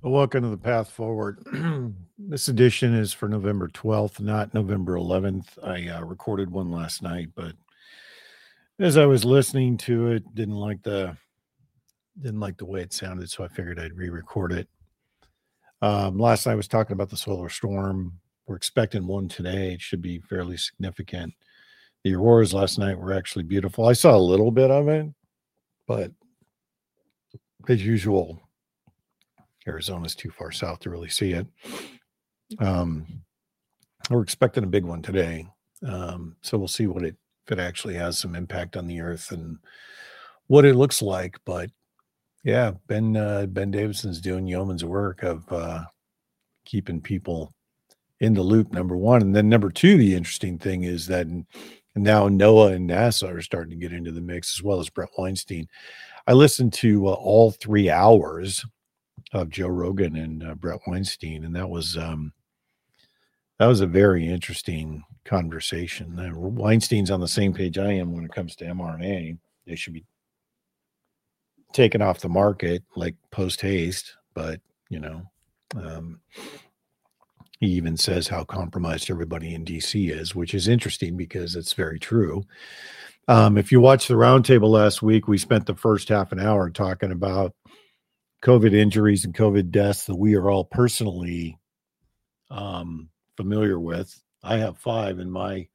Welcome to the Path Forward. This edition is for November 12th, not November 11th. I recorded one last night, but as I was listening to it, didn't like the way it sounded, so I figured I'd re-record it. Last night I was talking about the solar storm. We're expecting one today. It should be fairly significant. The auroras last night were actually beautiful. I saw a little bit of it, but as usual, Arizona's too far south to really see it. We're expecting a big one today. So we'll see if it actually has some impact on the earth and what it looks like. But yeah, Ben Davidson's doing yeoman's work of keeping people in the loop, number one. And then number two, the interesting thing is that now NOAA and NASA are starting to get into the mix, as well as Brett Weinstein. I listened to all 3 hours of Joe Rogan and Brett Weinstein, and that was a very interesting conversation. Weinstein's on the same page I am when it comes to mRNA. They should be taken off the market like post haste, but he even says how compromised everybody in DC is, which is interesting because it's very true. If you watched the roundtable last week, we spent the first half an hour talking about COVID injuries and COVID deaths that we are all personally familiar with. I have 5 in my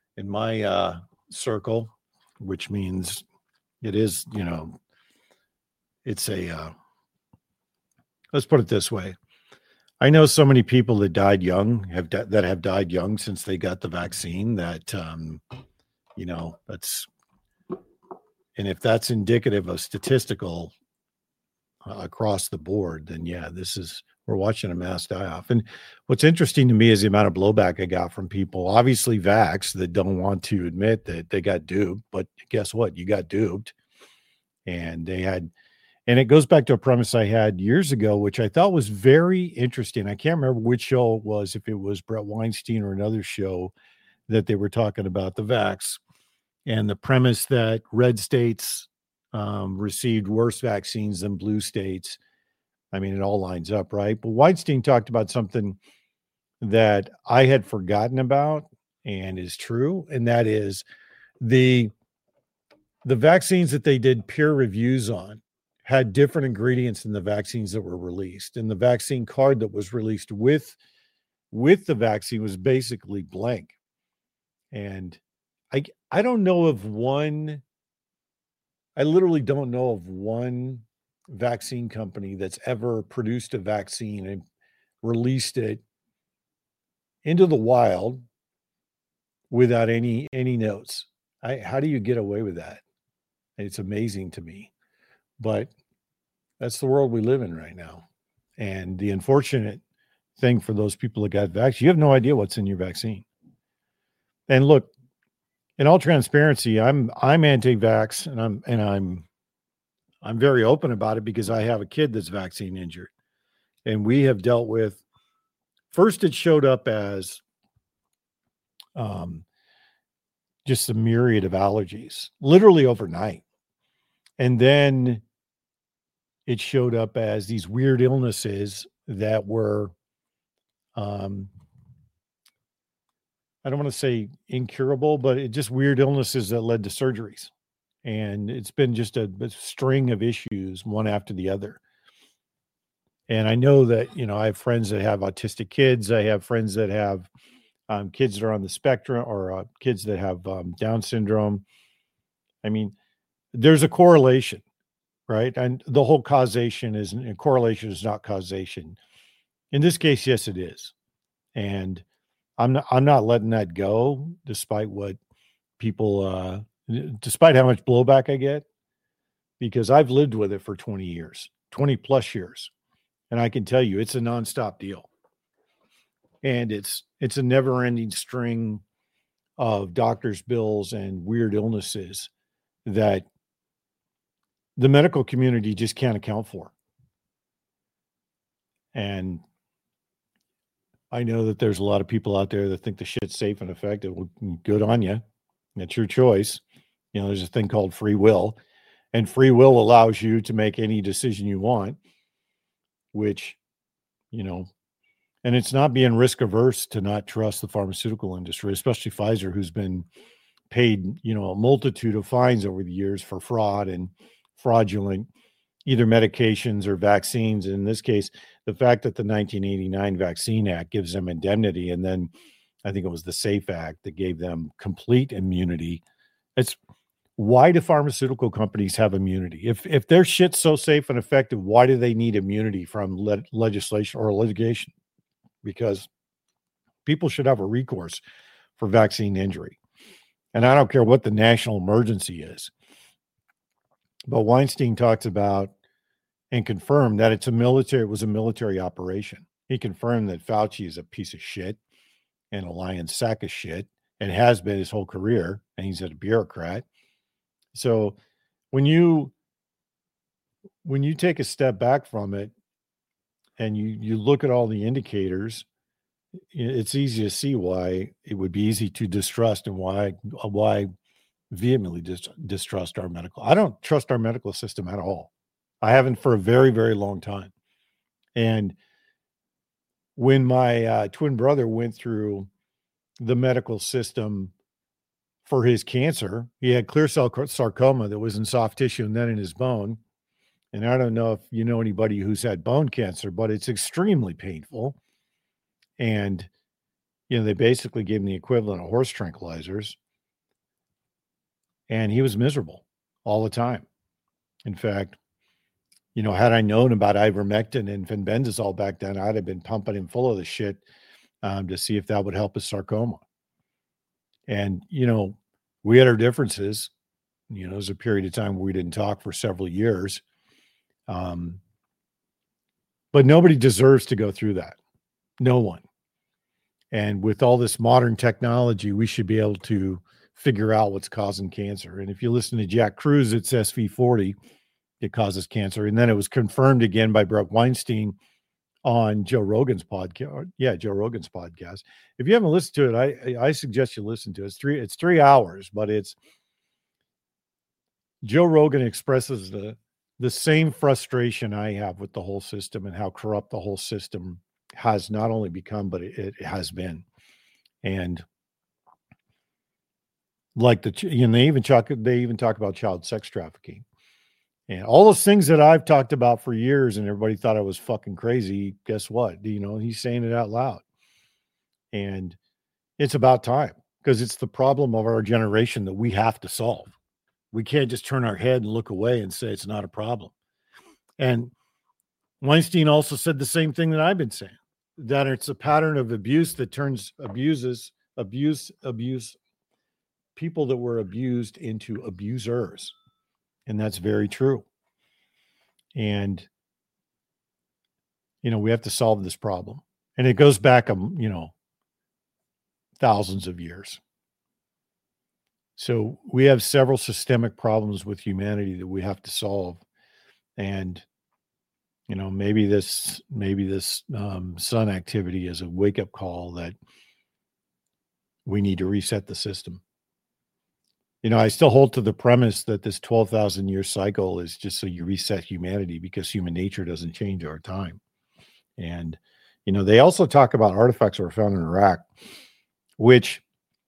circle, which means it is, it's a let's put it this way. I know so many people that died young have died young since they got the vaccine that that's, and if that's indicative of statistical across the board, then yeah, we're watching a mass die off. And what's interesting to me is the amount of blowback I got from people, obviously vax, that don't want to admit that they got duped. But guess what? You got duped. And and it goes back to a premise I had years ago, which I thought was very interesting. I can't remember which show it was, if it was Brett Weinstein or another show, that they were talking about the vax and the premise that red states received worse vaccines than blue states. I mean, it all lines up, right? But Weinstein talked about something that I had forgotten about and is true, and that is the vaccines that they did peer reviews on had different ingredients than the vaccines that were released. And the vaccine card that was released with the vaccine was basically blank. And I don't know of one, I literally don't know of one vaccine company that's ever produced a vaccine and released it into the wild without any notes. How do you get away with that? It's amazing to me. But that's the world we live in right now. And the unfortunate thing for those people that got vaccinated, you have no idea what's in your vaccine. And look, in all transparency, I'm anti-vax, and I'm very open about it because I have a kid that's vaccine injured. And we have dealt with, first it showed up as just a myriad of allergies, literally overnight. And then it showed up as these weird illnesses that were, I don't want to say incurable, but it just weird illnesses that led to surgeries. And it's been just a string of issues, one after the other. And I know that, I have friends that have autistic kids. I have friends that have kids that are on the spectrum, or kids that have Down syndrome. I mean, there's a correlation, right? And the whole correlation is not causation. In this case, yes, it is. And I'm not letting that go, despite what people, despite how much blowback I get, because I've lived with it for 20 years, 20 plus years. And I can tell you it's a nonstop deal. And it's a never ending string of doctor's bills and weird illnesses that the medical community just can't account for. And I know that there's a lot of people out there that think the shit's safe and effective. Well, good on you. That's your choice. There's a thing called free will, and free will allows you to make any decision you want, which you know, and it's not being risk averse to not trust the pharmaceutical industry, especially Pfizer, who's been paid, a multitude of fines over the years for fraud and fraudulent either medications or vaccines. In this case, the fact that the 1989 Vaccine Act gives them indemnity, and then I think it was the SAFE Act that gave them complete immunity. It's why do pharmaceutical companies have immunity? If their shit's so safe and effective, why do they need immunity from legislation or litigation? Because people should have a recourse for vaccine injury. And I don't care what the national emergency is. But Weinstein talks about and confirmed that it was a military operation. He confirmed that Fauci is a piece of shit and a lying sack of shit and has been his whole career, and he's a bureaucrat. So when you take a step back from it and you look at all the indicators, it's easy to see why it would be easy to distrust and why vehemently distrust our medical. I don't trust our medical system at all. I haven't for a very, very long time. And when my twin brother went through the medical system for his cancer, he had clear cell sarcoma that was in soft tissue and then in his bone. And I don't know if you know anybody who's had bone cancer, but it's extremely painful. And, they basically gave him the equivalent of horse tranquilizers. And he was miserable all the time. In fact, had I known about ivermectin and fenbendazole back then, I'd have been pumping him full of the shit to see if that would help his sarcoma. And, we had our differences. There was a period of time where we didn't talk for several years. But nobody deserves to go through that. No one. And with all this modern technology, we should be able to figure out what's causing cancer. And if you listen to Jack Kruse, it's SV40. It causes cancer. And then it was confirmed again by Brett Weinstein on Joe Rogan's podcast. Yeah, Joe Rogan's podcast. If you haven't listened to it, I suggest you listen to it. It's 3 hours, but it's Joe Rogan expresses the same frustration I have with the whole system and how corrupt the whole system has not only become, but it has been. And like they even talk about child sex trafficking. And all those things that I've talked about for years and everybody thought I was fucking crazy, guess what? He's saying it out loud. And it's about time because it's the problem of our generation that we have to solve. We can't just turn our head and look away and say it's not a problem. And Weinstein also said the same thing that I've been saying, that it's a pattern of abuse that turns abuse people that were abused into abusers. And that's very true. And, we have to solve this problem. And it goes back, thousands of years. So we have several systemic problems with humanity that we have to solve. And, maybe this sun activity is a wake-up call that we need to reset the system. I still hold to the premise that this 12,000 year cycle is just so you reset humanity because human nature doesn't change over time. And, they also talk about artifacts that were found in Iraq, which,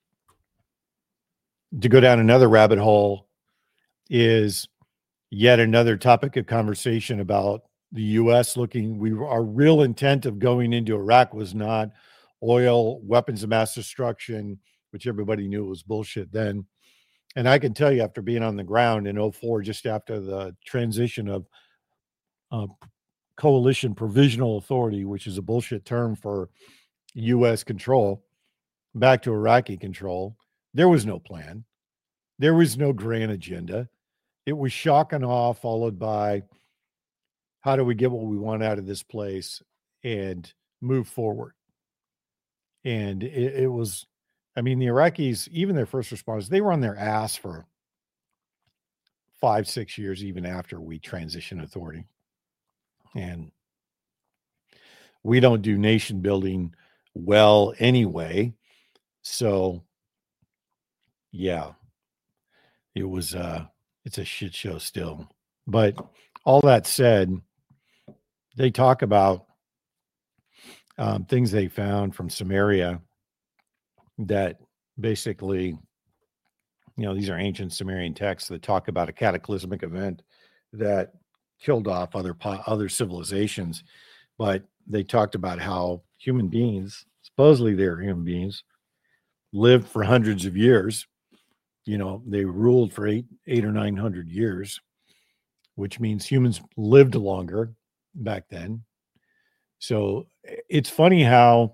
to go down another rabbit hole, is yet another topic of conversation about the U.S. our real intent of going into Iraq was not oil, weapons of mass destruction, which everybody knew was bullshit then. And I can tell you, after being on the ground in 2004, just after the transition of coalition provisional authority, which is a bullshit term for U.S. control, back to Iraqi control, there was no plan. There was no grand agenda. It was shock and awe, followed by how do we get what we want out of this place and move forward. And it was, the Iraqis, even their first responders, they were on their ass for 5-6 years, even after we transitioned authority. And we don't do nation building well anyway. So, yeah, it's a shit show still. But all that said, they talk about things they found from Samaria that basically, these are ancient Sumerian texts that talk about a cataclysmic event that killed off other civilizations. But they talked about how human beings, supposedly they're human beings, lived for hundreds of years. They ruled for eight or 900 years, which means humans lived longer back then. So it's funny how,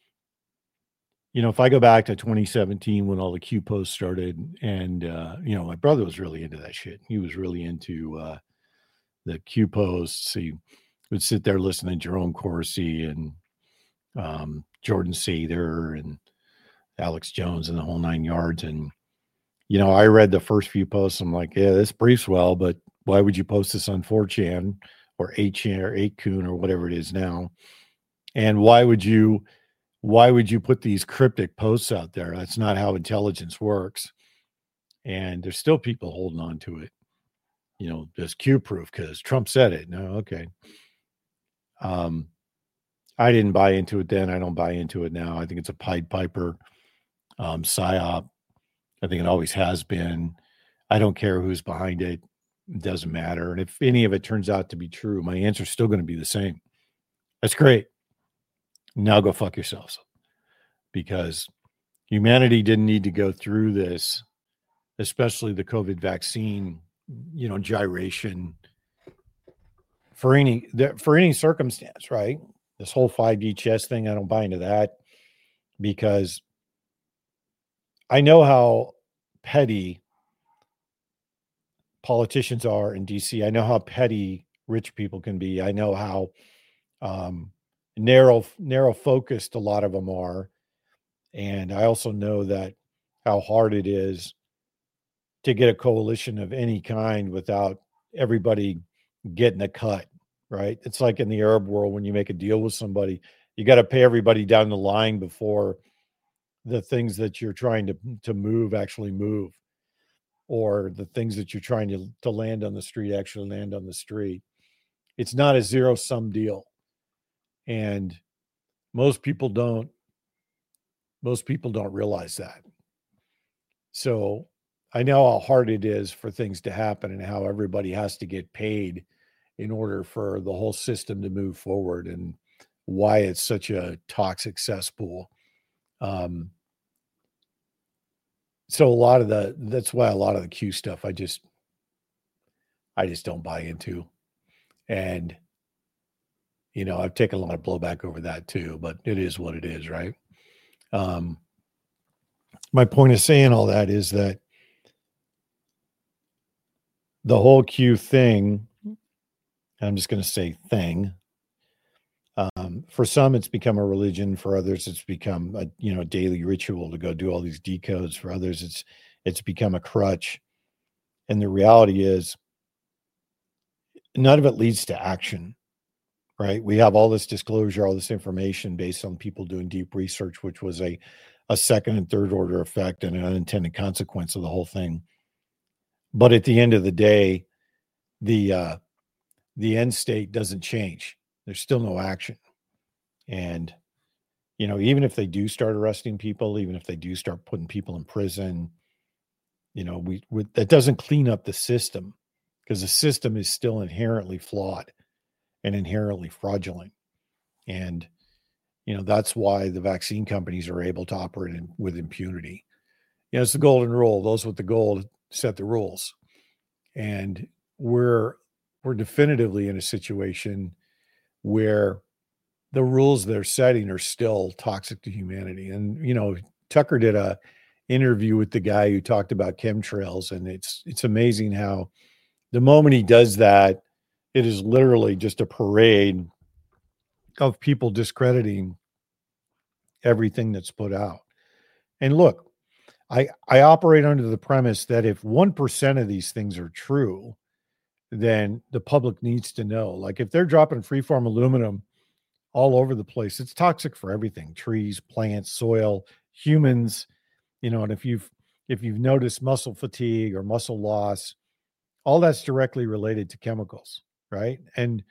if I go back to 2017 when all the Q posts started, and my brother was really into that shit. He was really into the Q posts. He would sit there listening to Jerome Corsi and Jordan Sather and Alex Jones and the whole nine yards. And I read the first few posts. I'm like, yeah, this briefs well, but why would you post this on 4chan or 8chan or 8kun or whatever it is now? And why would you put these cryptic posts out there? That's not how intelligence works. And there's still people holding on to it. Just Q proof because Trump said it. No, okay. I didn't buy into it then. I don't buy into it now. I think it's a Pied Piper psyop. I think it always has been. I don't care who's behind it. It doesn't matter. And if any of it turns out to be true, my answer is still going to be the same. That's great. Now go fuck yourselves. Because humanity didn't need to go through this, especially the COVID vaccine, gyration for any circumstance, right? This whole 5G chess thing, I don't buy into that because I know how petty politicians are in DC. I know how petty rich people can be. I know how narrow focused a lot of them are. And I also know that how hard it is to get a coalition of any kind without everybody getting a cut, right? It's like in the Arab world, when you make a deal with somebody, you got to pay everybody down the line before the things that you're trying to move actually move, or the things that you're trying to land on the street actually land on the street. It's not a zero-sum deal. And most people don't realize that. So I know how hard it is for things to happen and how everybody has to get paid in order for the whole system to move forward, and why it's such a toxic cesspool. So that's why a lot of the Q stuff I just don't buy into. And I've taken a lot of blowback over that too, but it is what it is, right? My point of saying all that is that the whole Q thing, I'm just going to say thing, for some it's become a religion. For others it's become a daily ritual to go do all these decodes. For others it's become a crutch. And the reality is none of it leads to action, right? We have all this disclosure, all this information based on people doing deep research, which was a second and third order effect and an unintended consequence of the whole thing. But at the end of the day, the end state doesn't change. There's still no action. And, even if they do start arresting people, even if they do start putting people in prison, that doesn't clean up the system, because the system is still inherently flawed and inherently fraudulent. And, that's why the vaccine companies are able to operate with impunity. It's the golden rule. Those with the gold set the rules. And we're definitively in a situation where the rules they're setting are still toxic to humanity. And, Tucker did a interview with the guy who talked about chemtrails. And it's amazing how the moment he does that, it is literally just a parade of people discrediting everything that's put out. And look, I operate under the premise that if 1% of these things are true, then the public needs to know. Like if they're dropping freeform aluminum all over the place, it's toxic for everything: trees, plants, soil, humans. And if you've noticed muscle fatigue or muscle loss, all that's directly related to chemicals, right? And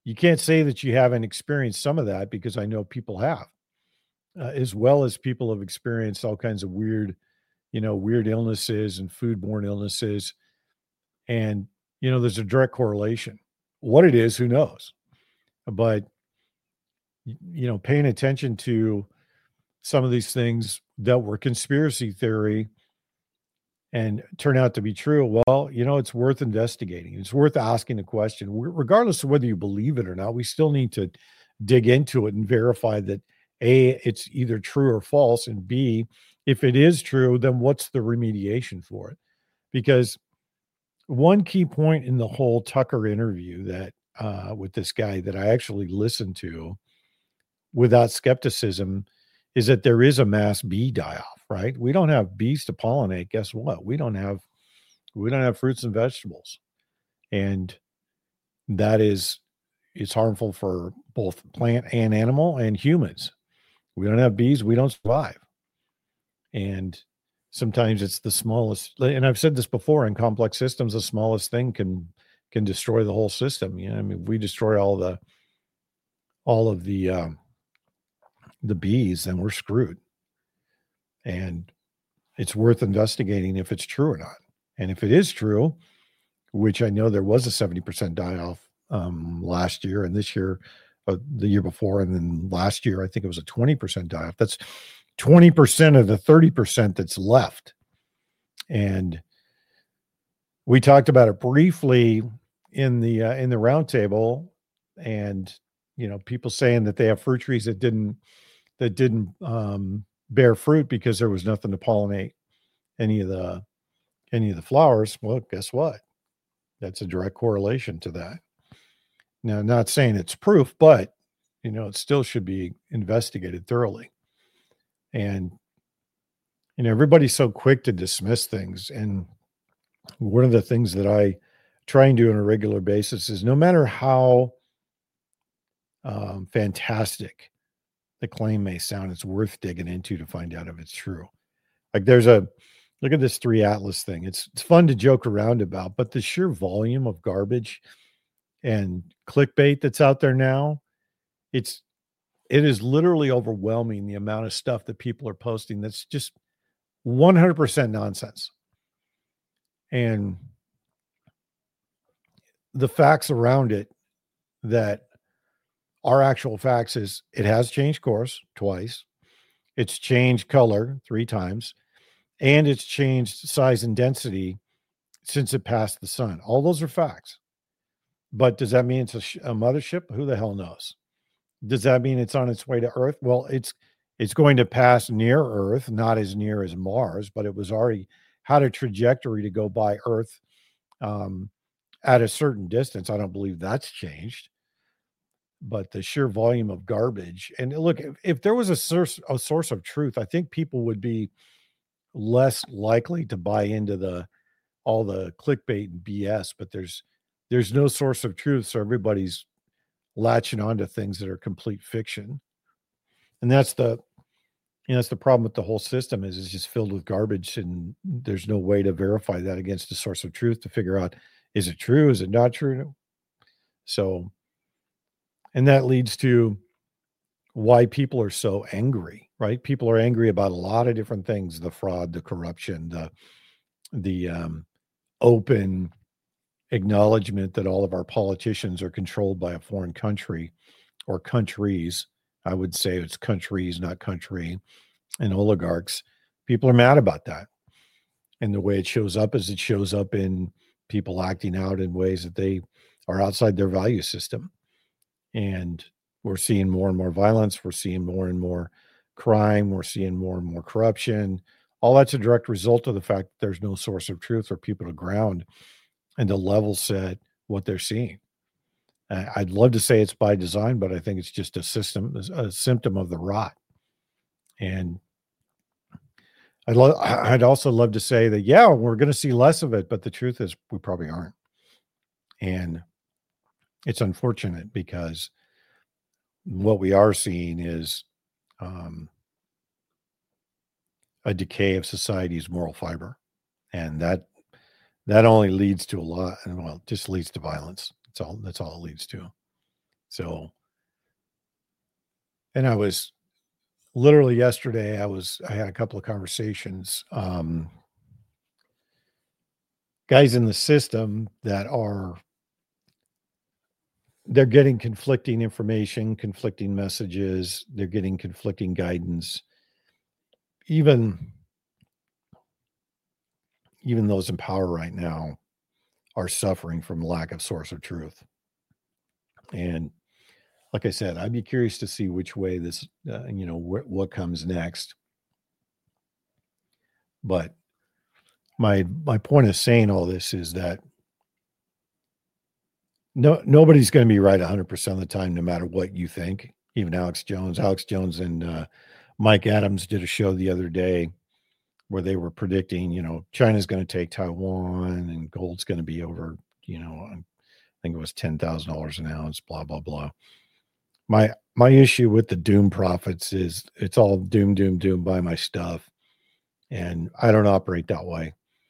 you can't say that you haven't experienced some of that, because I know people have, as well as people have experienced all kinds of weird, weird illnesses and foodborne illnesses. And, there's a direct correlation. What it is, who knows? But, paying attention to some of these things that were conspiracy theory and turn out to be true, well, it's worth investigating. It's worth asking the question. Regardless of whether you believe it or not, we still need to dig into it and verify that A, it's either true or false, and B, if it is true, then what's the remediation for it? Because one key point in the whole Tucker interview that with this guy that I actually listened to without skepticism is that there is a mass bee die-off, right? We don't have bees to pollinate. Guess what? We don't have fruits and vegetables. And that it's harmful for both plant and animal and humans. We don't have bees, we don't survive. And sometimes it's the smallest, and I've said this before, in complex systems, the smallest thing can destroy the whole system. I mean, we destroy all of the bees, then we're screwed. And it's worth investigating if it's true or not. And if it is true, which I know there was a 70% die-off last year, and this year, the year before, and then last year, I think it was a 20% die-off. That's 20% of the 30% that's left. And we talked about it briefly in the roundtable, and people saying that they have fruit trees that didn't bear fruit because there was nothing to pollinate any of the flowers. Well, guess what? That's a direct correlation to that. Now, I'm not saying it's proof, but it still should be investigated thoroughly. And everybody's so quick to dismiss things. And one of the things that I try and do on a regular basis is, no matter how fantastic the claim may sound, it's worth digging into to find out if it's true. Like, look at this 3 Atlas thing. It's fun to joke around about, but the sheer volume of garbage and clickbait that's out there now, it is literally overwhelming, the amount of stuff that people are posting that's just 100% nonsense. And the facts around it that are actual facts is, it has changed course twice, it's changed color 3 times, and it's changed size and density since it passed the sun. All those are facts. But does that mean it's a mothership? Who the hell knows? Does that mean it's on its way to Earth? Well, it's going to pass near Earth, not as near as Mars, but it was already had a trajectory to go by Earth at a certain distance. I don't believe that's changed. But the sheer volume of garbage, and look, if there was a source of truth, I think people would be less likely to buy into all the clickbait and BS. But there's no source of truth, so everybody's latching onto things that are complete fiction. And that's the problem with the whole system, is it's just filled with garbage, and there's no way to verify that against a source of truth to figure out, is it true, is it not true? So, and that leads to why people are so angry, right? People are angry about a lot of different things: the fraud, the corruption, the open acknowledgement that all of our politicians are controlled by a foreign country, or countries. I would say it's countries, not country, and oligarchs. People are mad about that. And the way it shows up is, it shows up in people acting out in ways that they are outside their value system. And we're seeing more and more violence. We're seeing more and more crime. We're seeing more and more corruption. All that's a direct result of the fact that there's no source of truth for people to ground and to level set what they're seeing. I'd love to say it's by design, but I think it's just a symptom of the rot. And I'd also love to say that, yeah, we're going to see less of it, but the truth is we probably aren't. And it's unfortunate, because what we are seeing is a decay of society's moral fiber. And that only leads to a lot, and well, just leads to violence. That's all it leads to. So, and I was literally yesterday, I had a couple of conversations, guys in the system that they're getting conflicting information, conflicting messages, they're getting conflicting guidance. Even those in power right now are suffering from lack of source of truth. And like I said, I'd be curious to see which way this, what comes next. But my point of saying all this is that nobody's going to be right 100% of the time, no matter what you think. Even Alex Jones and Mike Adams did a show the other day where they were predicting, China's going to take Taiwan and gold's going to be over, I think it was $10,000 an ounce, blah, blah, blah. My issue with the doom prophets is it's all doom, doom, doom, buy my stuff. And I don't operate that way.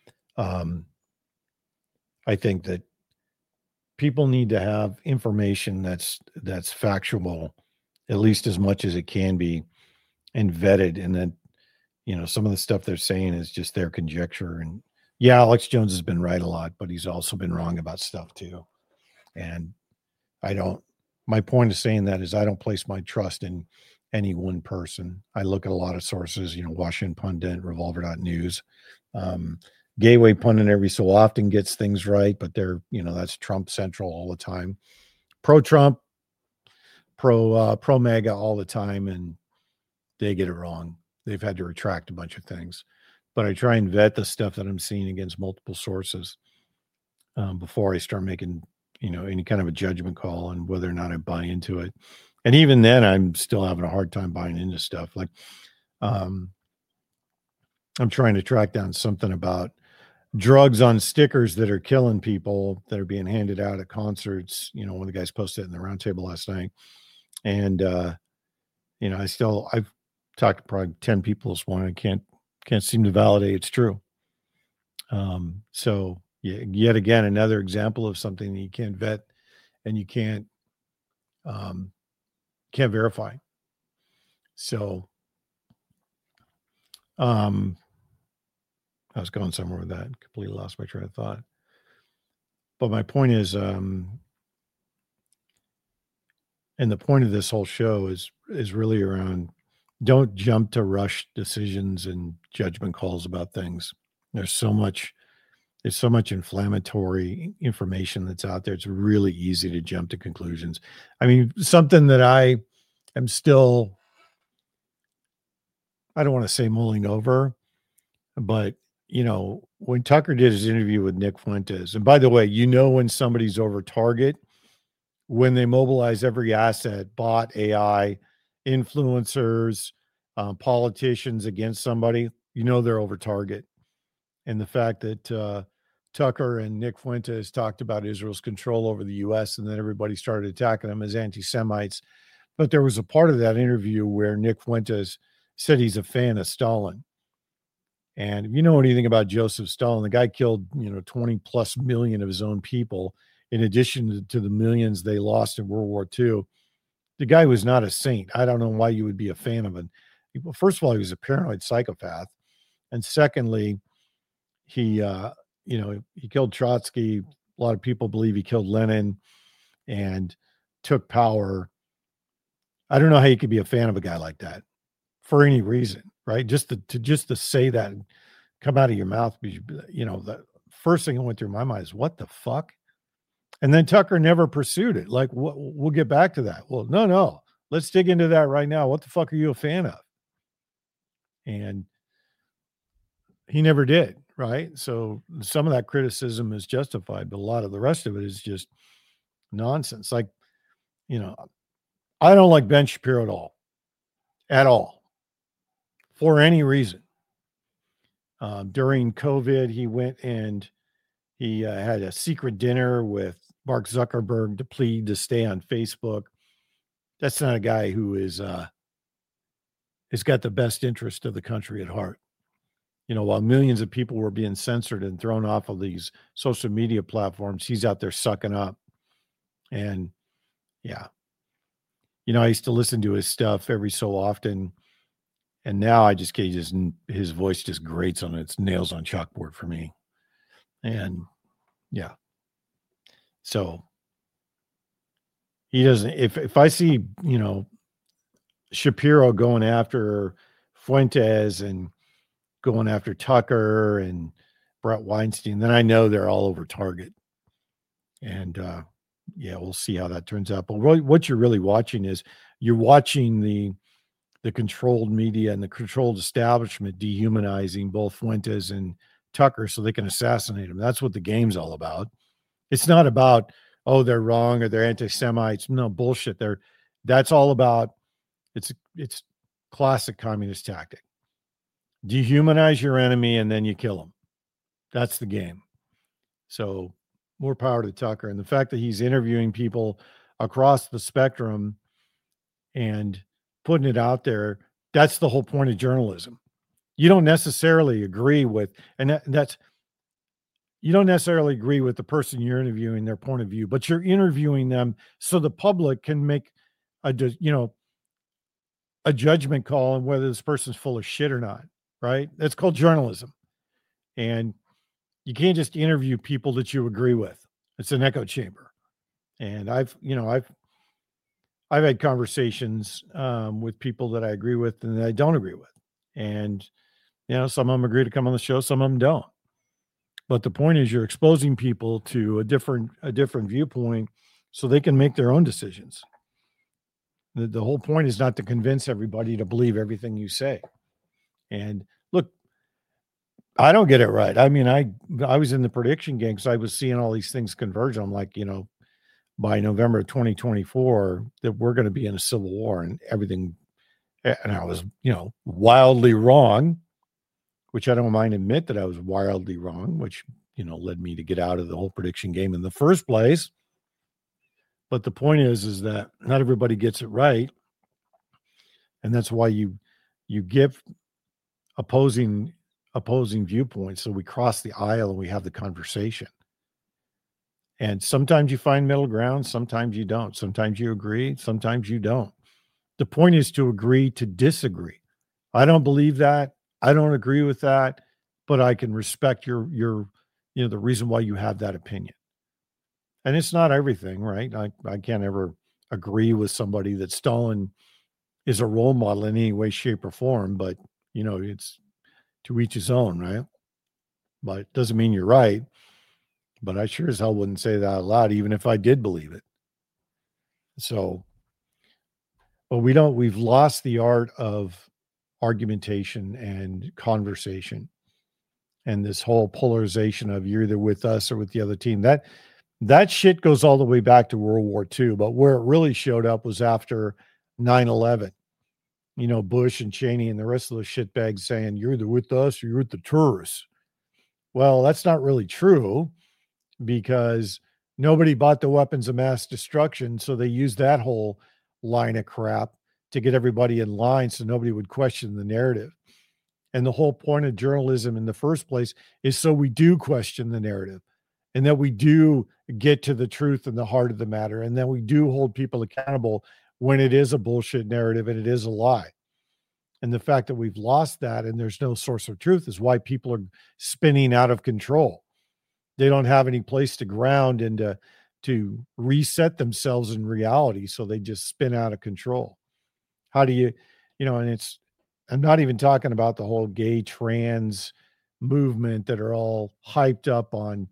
I think that people need to have information that's factual, at least as much as it can be, and vetted. And then, some of the stuff they're saying is just their conjecture. And yeah, Alex Jones has been right a lot, but he's also been wrong about stuff too. And my point of saying that is I don't place my trust in any one person. I look at a lot of sources, Washington Pundit, Revolver.news, Gateway Pundit every so often gets things right, but they're, that's Trump central all the time. Pro-Trump, pro-MAGA all the time, and they get it wrong. They've had to retract a bunch of things. But I try and vet the stuff that I'm seeing against multiple sources before I start making, any kind of a judgment call on whether or not I buy into it. And even then, I'm still having a hard time buying into stuff. Like, I'm trying to track down something about drugs on stickers that are killing people that are being handed out at concerts. One of the guys posted it in the roundtable last night. And, I've talked to probably 10 people this morning. I can't seem to validate it's true. So yet again, another example of something that you can't vet and you can't verify. So, I was going somewhere with that. Completely lost my train of thought. But my point is, and the point of this whole show is really around, don't jump to rush decisions and judgment calls about things. There's so much inflammatory information that's out there. It's really easy to jump to conclusions. I mean, something that I am still, I don't want to say mulling over, but when Tucker did his interview with Nick Fuentes, and by the way, when somebody's over target, when they mobilize every asset, bot, AI, influencers, politicians against somebody, they're over target. And the fact that Tucker and Nick Fuentes talked about Israel's control over the U.S. and then everybody started attacking them as anti-Semites. But there was a part of that interview where Nick Fuentes said he's a fan of Stalin. And if you know anything about Joseph Stalin, the guy killed, 20 plus million of his own people, in addition to the millions they lost in World War II. The guy was not a saint. I don't know why you would be a fan of him. First of all, he was a paranoid psychopath. And secondly, he killed Trotsky. A lot of people believe he killed Lenin and took power. I don't know how you could be a fan of a guy like that for any reason, right? Just to say that and come out of your mouth, the first thing that went through my mind is, what the fuck? And then Tucker never pursued it. Like, we'll get back to that. Well, no, let's dig into that right now. What the fuck are you a fan of? And he never did, right? So some of that criticism is justified, but a lot of the rest of it is just nonsense. Like, I don't like Ben Shapiro at all, for any reason. During COVID, he went and he had a secret dinner with Mark Zuckerberg to plead to stay on Facebook. That's not a guy who has got the best interest of the country at heart. While millions of people were being censored and thrown off of these social media platforms, he's out there sucking up. And yeah, I used to listen to his stuff every so often, and now I just can't. His voice just grates on it. It's nails on chalkboard for me. And yeah, so he doesn't. If I see Shapiro going after Fuentes and going after Tucker and Brett Weinstein, then I know they're all over target. And yeah, we'll see how that turns out. But what you're really watching is you're watching the controlled media and the controlled establishment dehumanizing both Fuentes and Tucker so they can assassinate him. That's what the game's all about. It's not about, oh, they're wrong or they're anti-Semites. No, bullshit. That's all about, it's classic communist tactic. Dehumanize your enemy and then you kill him. That's the game. So more power to Tucker. And the fact that he's interviewing people across the spectrum and putting it out there, that's the whole point of journalism. You don't necessarily agree with, you don't necessarily agree with the person you're interviewing, their point of view, but you're interviewing them so the public can make a judgment call on whether this person's full of shit or not, right? That's called journalism. And you can't just interview people that you agree with. It's an echo chamber. And I've had conversations with people that I agree with and that I don't agree with. And, some of them agree to come on the show, some of them don't. But the point is you're exposing people to a different viewpoint so they can make their own decisions. The whole point is not to convince everybody to believe everything you say. And look, I don't get it right. I mean, I was in the prediction game because I was seeing all these things converge. I'm like, by November of 2024, that we're going to be in a civil war and everything. And I was, wildly wrong, which I don't mind admit that I was wildly wrong, which, led me to get out of the whole prediction game in the first place. But the point is that not everybody gets it right. And that's why you give opposing viewpoints. So we cross the aisle and we have the conversation. And sometimes you find middle ground. Sometimes you don't. Sometimes you agree. Sometimes you don't. The point is to agree to disagree. I don't believe that. I don't agree with that, but I can respect your the reason why you have that opinion. And it's not everything, right? I can't ever agree with somebody that Stalin is a role model in any way, shape, or form, but it's to each his own, right? But it doesn't mean you're right. But I sure as hell wouldn't say that out loud, even if I did believe it. So, but we've lost the art of argumentation and conversation and this whole polarization of you're either with us or with the other team. That shit goes all the way back to World War II, but where it really showed up was after 9/11. Bush and Cheney and the rest of those shitbags saying you're either with us or you're with the tourists. Well, that's not really true because nobody bought the weapons of mass destruction. So they used that whole line of crap to get everybody in line so nobody would question the narrative. And the whole point of journalism in the first place is so we do question the narrative and that we do get to the truth and the heart of the matter. And then we do hold people accountable when it is a bullshit narrative and it is a lie. And the fact that we've lost that and there's no source of truth is why people are spinning out of control. They don't have any place to ground and to reset themselves in reality. So they just spin out of control. How do you, and I'm not even talking about the whole gay trans movement that are all hyped up on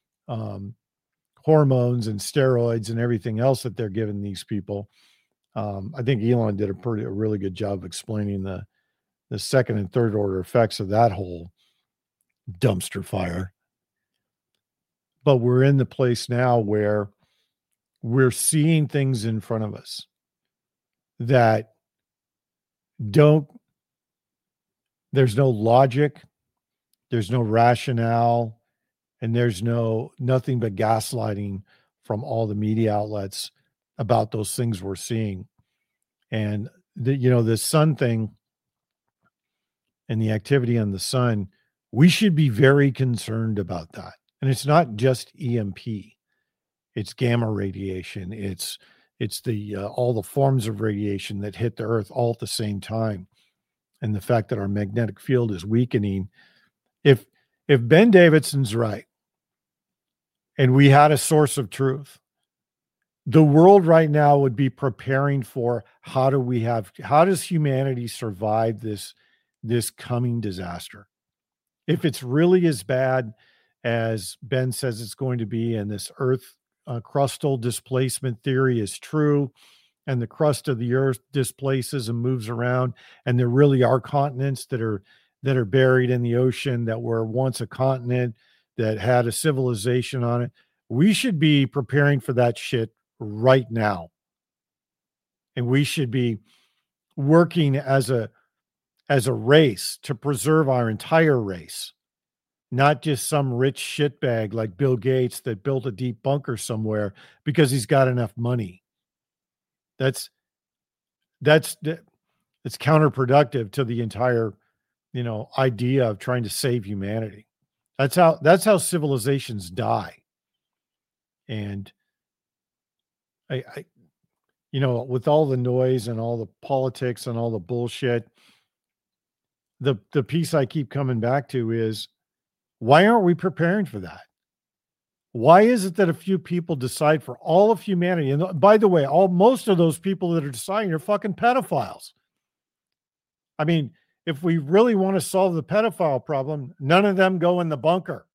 hormones and steroids and everything else that they're giving these people. I think Elon did a really good job of explaining the second and third order effects of that whole dumpster fire. But we're in the place now where we're seeing things in front of us that there's no logic, there's no rationale, and there's nothing but gaslighting from all the media outlets about those things we're seeing. And the sun thing and the activity on the sun, we should be very concerned about that. And it's not just EMP. It's gamma radiation. It's It's the all the forms of radiation that hit the Earth all at the same time, and the fact that our magnetic field is weakening. If Ben Davidson's right, and we had a source of truth, the world right now would be preparing for how does humanity survive this coming disaster? If it's really as bad as Ben says it's going to be, and this Earth crustal displacement theory is true, and the crust of the Earth displaces and moves around, and there really are continents that are buried in the ocean that were once a continent that had a civilization on it, we should be preparing for that shit right now. And we should be working as a race to preserve our entire race, not just some rich shitbag like Bill Gates that built a deep bunker somewhere because he's got enough money. That's it's counterproductive to the entire, idea of trying to save humanity. That's how civilizations die. And I with all the noise and all the politics and all the bullshit, the piece I keep coming back to is, why aren't we preparing for that? Why is it that a few people decide for all of humanity? And by the way, most of those people that are deciding are fucking pedophiles. I mean, if we really want to solve the pedophile problem, none of them go in the bunker.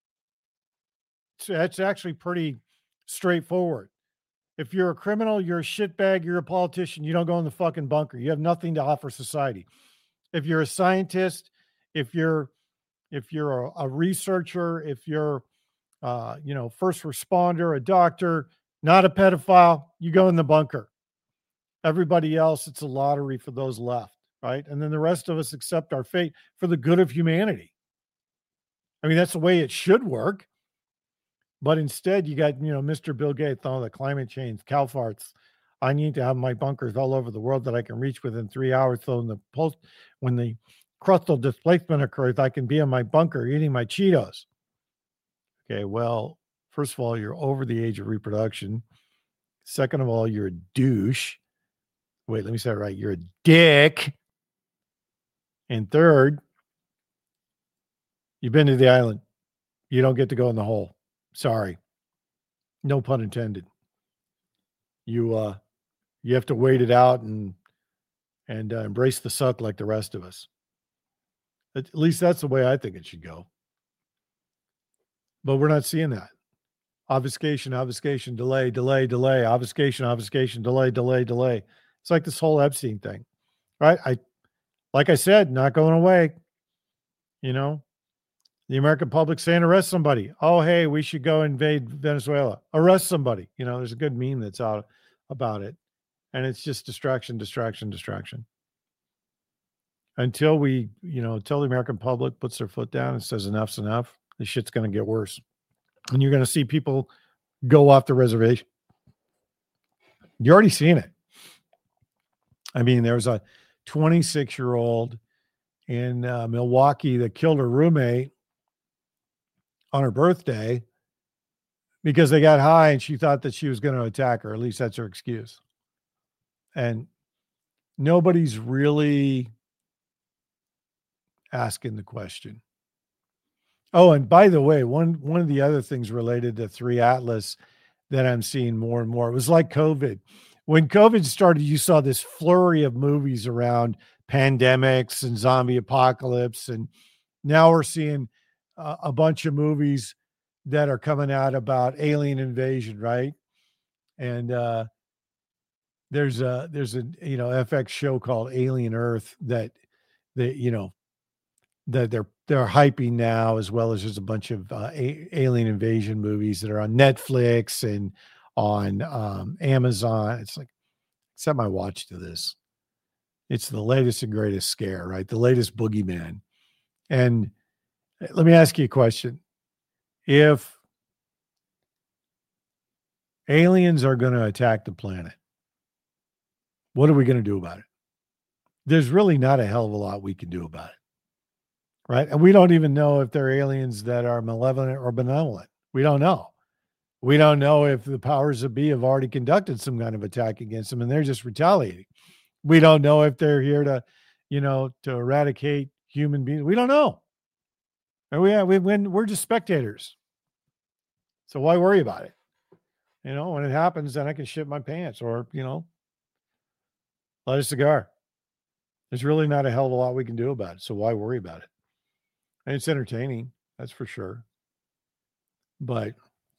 So that's actually pretty straightforward. If you're a criminal, you're a shitbag, you're a politician, you don't go in the fucking bunker. You have nothing to offer society. If you're a scientist, if you're a researcher, if you're first responder, a doctor, not a pedophile, you go in the bunker. Everybody else, it's a lottery for those left, right? And then the rest of us accept our fate for the good of humanity. I mean, that's the way it should work. But instead, you got, Mr. Bill Gates, all the climate change, cow farts. I need to have my bunkers all over the world that I can reach within 3 hours. So when the crustal displacement occurs, I can be in my bunker eating my Cheetos. Okay, well, first of all, you're over the age of reproduction. Second of all, you're a douche. Wait, let me say it right. You're a dick. And third, you've been to the island. You don't get to go in the hole. Sorry. No pun intended. You have to wait it out and embrace the suck like the rest of us. At least that's the way I think it should go. But we're not seeing that. Obfuscation, delay, obfuscation, delay. It's like this whole Epstein thing, right? Like I said, not going away. The American public saying arrest somebody. Oh, hey, we should go invade Venezuela. Arrest somebody. There's a good meme that's out about it. And it's just distraction. Until until the American public puts their foot down and says enough's enough, this shit's going to get worse. And you're going to see people go off the reservation. You're already seeing it. I mean, there was a 26-year-old in Milwaukee that killed her roommate on her birthday because they got high and she thought that she was going to attack her. At least that's her excuse. And nobody's really asking the question. Oh, and by the way, one of the other things related to 3 Atlas that I'm seeing more and more, it was like COVID. When COVID started, you saw this flurry of movies around pandemics and zombie apocalypse. And now we're seeing a bunch of movies that are coming out about alien invasion, right? And there's a FX show called Alien Earth that they're hyping now, as well as there's a bunch of alien invasion movies that are on Netflix and on Amazon. It's like, set my watch to this. It's the latest and greatest scare, right? The latest boogeyman. And let me ask you a question. If aliens are going to attack the planet, what are we going to do about it? There's really not a hell of a lot we can do about it, right? And we don't even know if they're aliens that are malevolent or benevolent. We don't know. We don't know if the powers that be have already conducted some kind of attack against them and they're just retaliating. We don't know if they're here to, to eradicate human beings. We don't know. And we're just spectators. So why worry about it? When it happens, then I can shit my pants or, light a cigar. There's really not a hell of a lot we can do about it. So why worry about it? And it's entertaining, that's for sure. But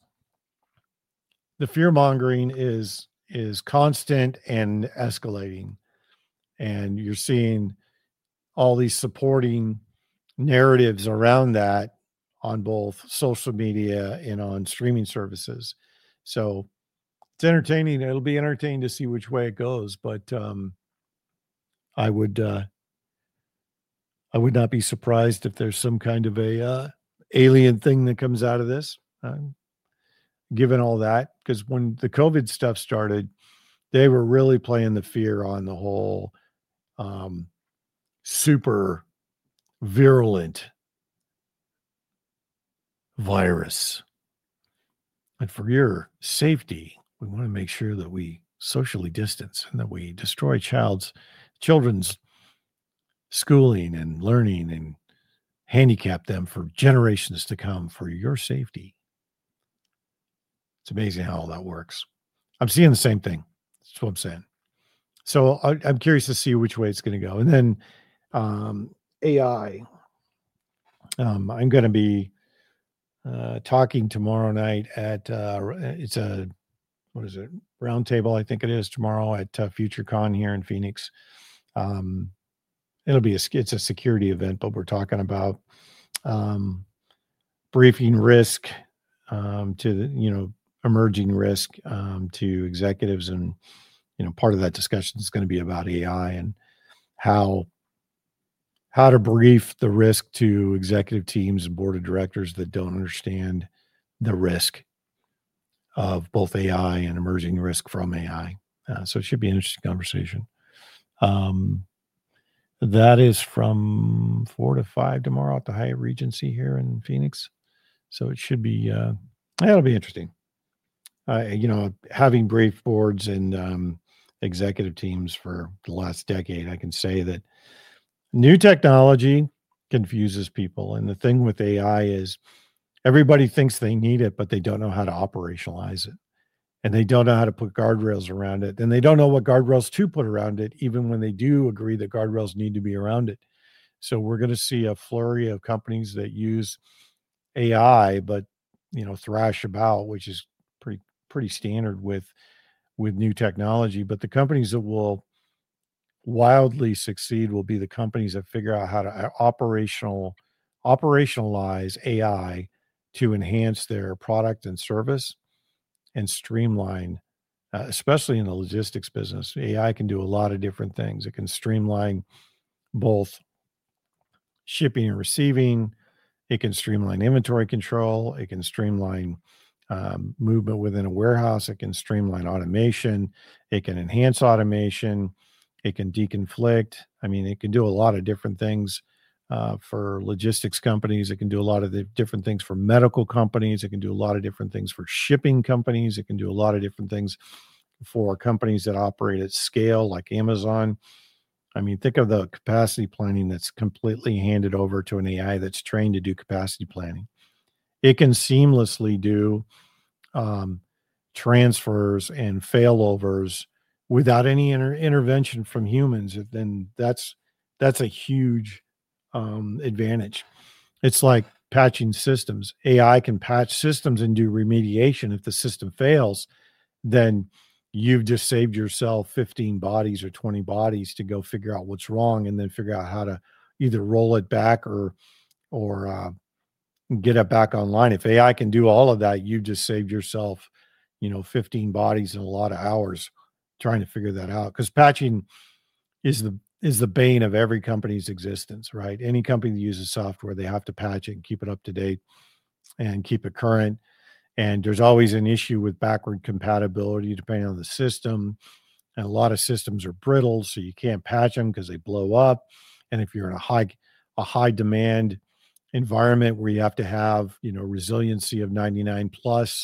the fear mongering is constant and escalating. And you're seeing all these supporting narratives around that on both social media and on streaming services. So it's entertaining. It'll be entertaining to see which way it goes. But I would not be surprised if there's some kind of a alien thing that comes out of this, given all that. Because when the COVID stuff started, they were really playing the fear on the whole super virulent virus. And for your safety, we want to make sure that we socially distance and that we destroy children's schooling and learning and handicap them for generations to come for your safety. It's amazing how all that works. I'm seeing the same thing. That's what I'm saying. So I'm curious to see which way it's going to go. And then AI. I'm going to be talking tomorrow night at it's a roundtable, I think it is, tomorrow at FutureCon here in Phoenix. It's a security event, but we're talking about briefing risk to the, emerging risk to executives, and part of that discussion is going to be about AI and how to brief the risk to executive teams and board of directors that don't understand the risk of both AI and emerging risk from AI. So it should be an interesting conversation. That is from 4 to 5 tomorrow at the Hyatt Regency here in Phoenix. So it should be, that'll be interesting. Having brief boards and executive teams for the last decade, I can say that new technology confuses people. And the thing with AI is everybody thinks they need it, but they don't know how to operationalize it. And they don't know how to put guardrails around it. And they don't know what guardrails to put around it, even when they do agree that guardrails need to be around it. So we're going to see a flurry of companies that use AI, but, thrash about, which is pretty standard with new technology. But the companies that will wildly succeed will be the companies that figure out how to operationalize AI to enhance their product and service and streamline, especially in the logistics business. AI can do a lot of different things. It can streamline both shipping and receiving. It can streamline inventory control. It can streamline movement within a warehouse. It can streamline automation. It can enhance automation. It can deconflict. I mean, it can do a lot of different things for logistics companies. It can do a lot of the different things for medical companies. It can do a lot of different things for shipping companies. It can do a lot of different things for companies that operate at scale like Amazon. I mean, think of the capacity planning that's completely handed over to an AI that's trained to do capacity planning. It can seamlessly do transfers and failovers without any intervention from humans. Then that's a huge advantage. It's like patching systems. AI can patch systems and do remediation. If the system fails, then you've just saved yourself 15 bodies or 20 bodies to go figure out what's wrong and then figure out how to either roll it back or get it back online. If AI can do all of that, you've just saved yourself, 15 bodies and a lot of hours trying to figure that out. Because patching is the bane of every company's existence, right? Any company that uses software, they have to patch it and keep it up to date and keep it current. And there's always an issue with backward compatibility depending on the system. And a lot of systems are brittle, so you can't patch them because they blow up. And if you're in a high demand environment where you have to have, resiliency of 99 plus,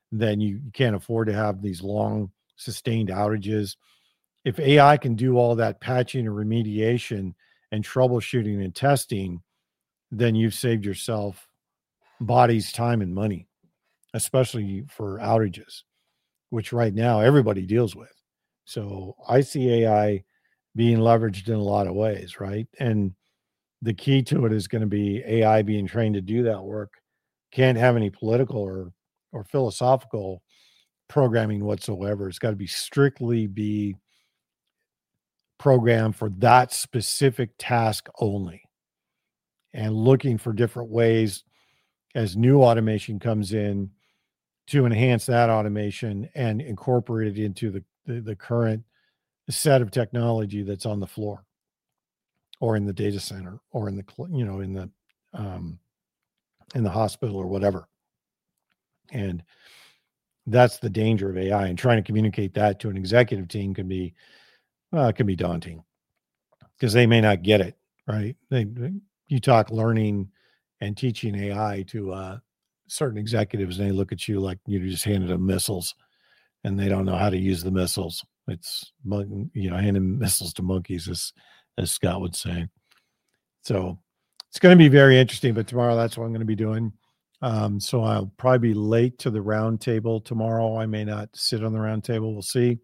then you can't afford to have these long sustained outages. If AI can do all that patching and remediation and troubleshooting and testing, then you've saved yourself bodies, time, and money, especially for outages, which right now everybody deals with. So I see AI being leveraged in a lot of ways, right? And the key to it is going to be AI being trained to do that work. Can't have any political or philosophical programming whatsoever. It's got to be strictly be programmed for that specific task only, and looking for different ways as new automation comes in to enhance that automation and incorporate it into the current set of technology that's on the floor or in the data center or in the in the hospital or whatever. And that's the danger of AI, and trying to communicate that to an executive team can be daunting because they may not get it, right? You talk learning and teaching AI to certain executives, and they look at you like you just handed them missiles, and they don't know how to use the missiles. It's handing missiles to monkeys, as Scott would say. So it's going to be very interesting. But tomorrow, that's what I'm going to be doing. So I'll probably be late to the round table tomorrow. I may not sit on the round table. We'll see.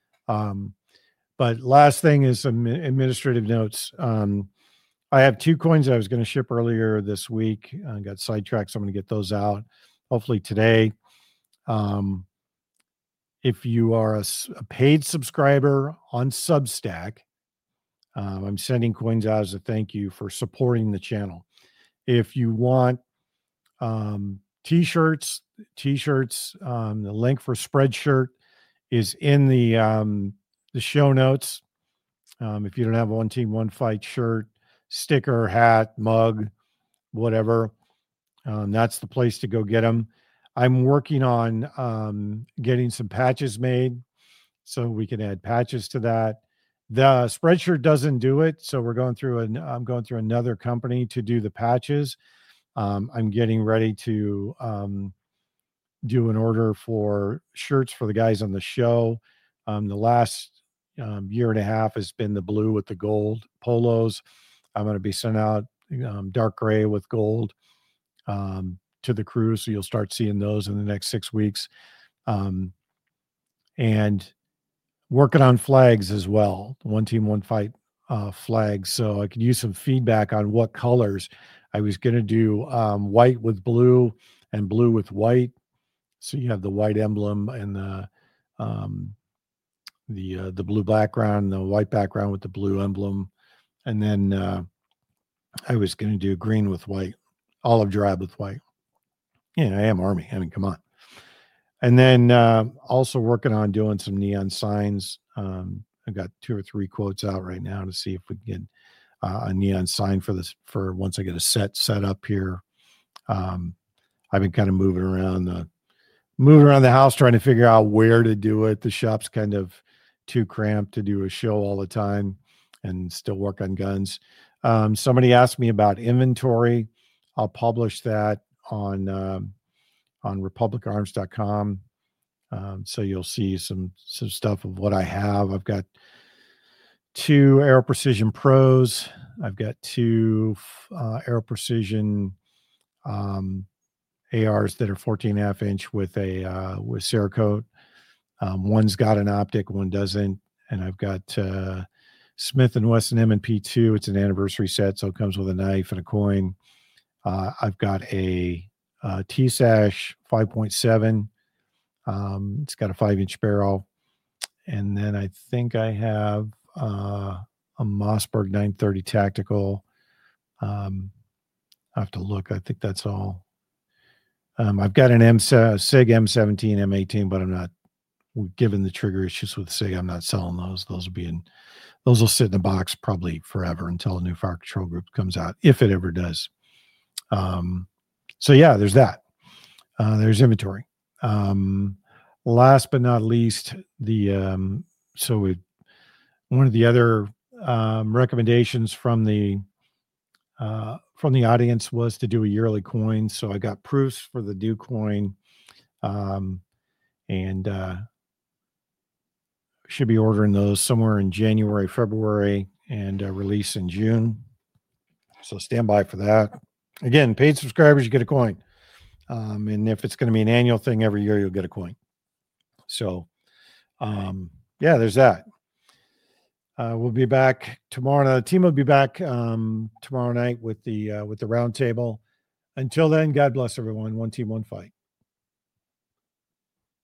But last thing is some administrative notes. I have 2 coins I was going to ship earlier this week. I got sidetracked, so I'm going to get those out hopefully today. If you are a paid subscriber on Substack, I'm sending coins out as a thank you for supporting the channel. If you want t-shirts, the link for Spreadshirt is in the show notes. If you don't have a One Team One Fight shirt, sticker, hat, mug, whatever, that's the place to go get them. I'm working on getting some patches made so we can add patches to that. The Spreadshirt doesn't do it, so I'm going through another company to do the patches. I'm getting ready to do an order for shirts for the guys on the show. The last year and a half has been the blue with the gold polos. I'm going to be sending out dark gray with gold to the crew, so you'll start seeing those in the next 6 weeks. And working on flags as well, One Team One Fight flags. So I could use some feedback on what colors. I was going to do white with blue and blue with white. So you have the white emblem and the blue background, the white background with the blue emblem. And then I was going to do green with white, olive drab with white. Yeah, I am Army. I mean, come on. And then also working on doing some neon signs. I've got 2 or 3 quotes out right now to see if we can get a neon sign for this for once I get a set up here. I've been kind of moving around the house trying to figure out where to do it. The shop's kind of too cramped to do a show all the time and still work on guns. Somebody asked me about inventory. I'll publish that on republicarms.com. So you'll see some stuff of what I have. I've got 2 Aero Precision Pros. I've got 2 Aero Precision ARs that are 14.5 inch with Cerakote. One's got an optic, one doesn't. And I've got Smith & Wesson M&P 2. It's an anniversary set, so it comes with a knife and a coin. I've got a T-Sash 5.7. It's got a 5-inch barrel. And then I think I have a Mossberg 930 tactical. I have to look. I think that's all. I've got an SIG M17, M18, but I'm not, given the trigger issues with SIG, I'm not selling those. Those will sit in a box probably forever until a new fire control group comes out, if it ever does. So yeah, there's that. There's inventory. Last but not least, one of the other recommendations from the audience was to do a yearly coin. So I got proofs for the new coin. and should be ordering those somewhere in January, February, and release in June. So stand by for that. Again, paid subscribers, you get a coin. And if it's going to be an annual thing every year, you'll get a coin. So, yeah, there's that. We'll be back tomorrow. The team will be back tomorrow night with the roundtable. Until then, God bless everyone. One team, one fight.